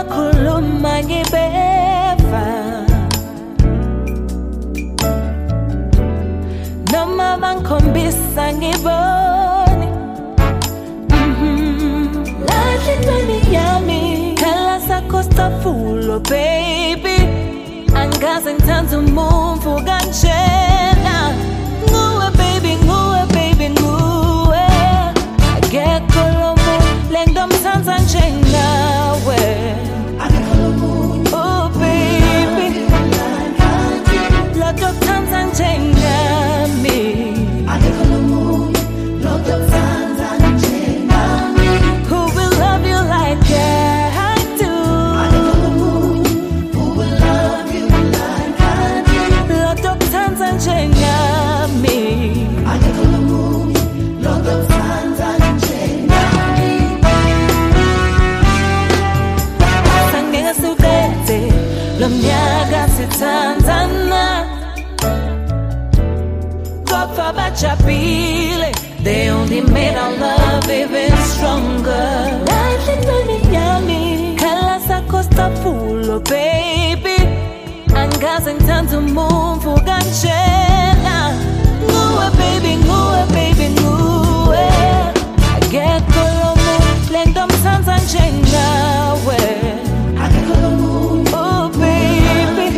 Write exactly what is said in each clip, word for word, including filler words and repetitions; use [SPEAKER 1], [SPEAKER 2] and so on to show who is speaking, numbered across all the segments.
[SPEAKER 1] bakhuluma ngibeva noma bangikhombisa ngibone lahle intweni yami khala sakho stafulo baby angaze ngithanda umuntu kanjena nguwe baby nguwe baby nguwe akekho lomu lengdomthanda njengawe oh baby lokuthanda njengami akekho lomu lokuthanda njengami who will love you like I do akekho lomu who will love you like I do lokuthanda njengami akekho lomu lokuthanda njengami sangeke sukete lomnyaka sithandana Gofa bajabile they only made our love even stronger lahle intweni yami khala sakho stafulo baby angaze ngithanda umuntu kanjena nguwe baby nguwe baby nguwe akekho lomu lengdomthanda njengawe akekho lomu oh baby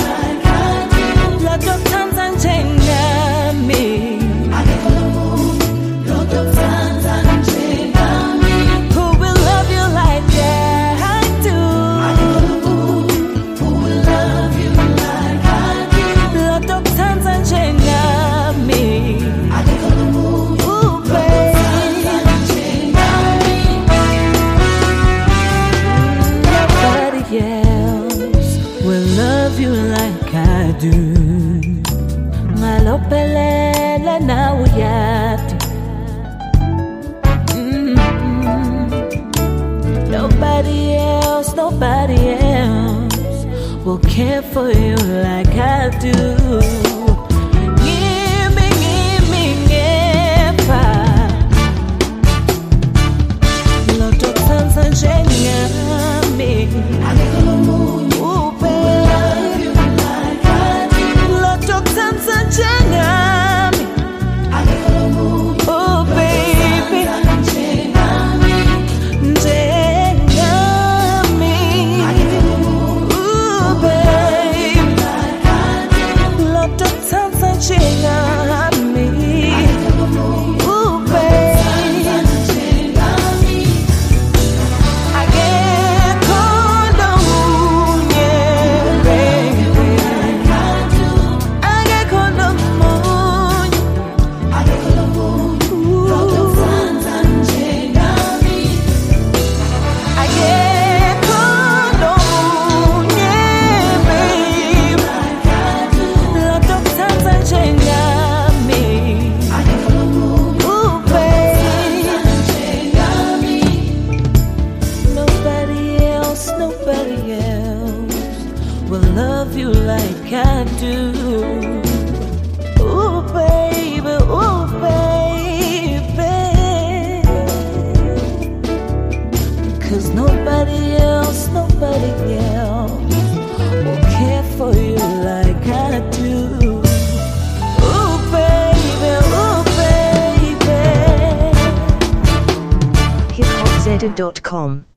[SPEAKER 1] lokuthanda njengami akekho lomu lokuthanda njengami who will love you like I do akekho lomu who will love you like I do lokuthanda njengami akekho lomu oh baby nobody else will love you like I do ngalophelela nawe uyati nobody else nobody else will care for you like I do Gimme, gimme, ngefa lokuthanda njengami akekho lomu oh baby lokuthanda njengami akekho lomu oh baby njengami akekho lomu oh baby lokuthanda njengami akekho lomu oh baby njengami akekho nomunye baby akekho nomunye akekho lomu lokuthanda njengami akekho nomunye baby lokuthanda njengami akekho lomu oh baby njengami nobody else nobody else will love you like I do oh baby oh baby cause nobody else nobody else will care for you like I do oh baby oh baby
[SPEAKER 2] hip hop zedda dot com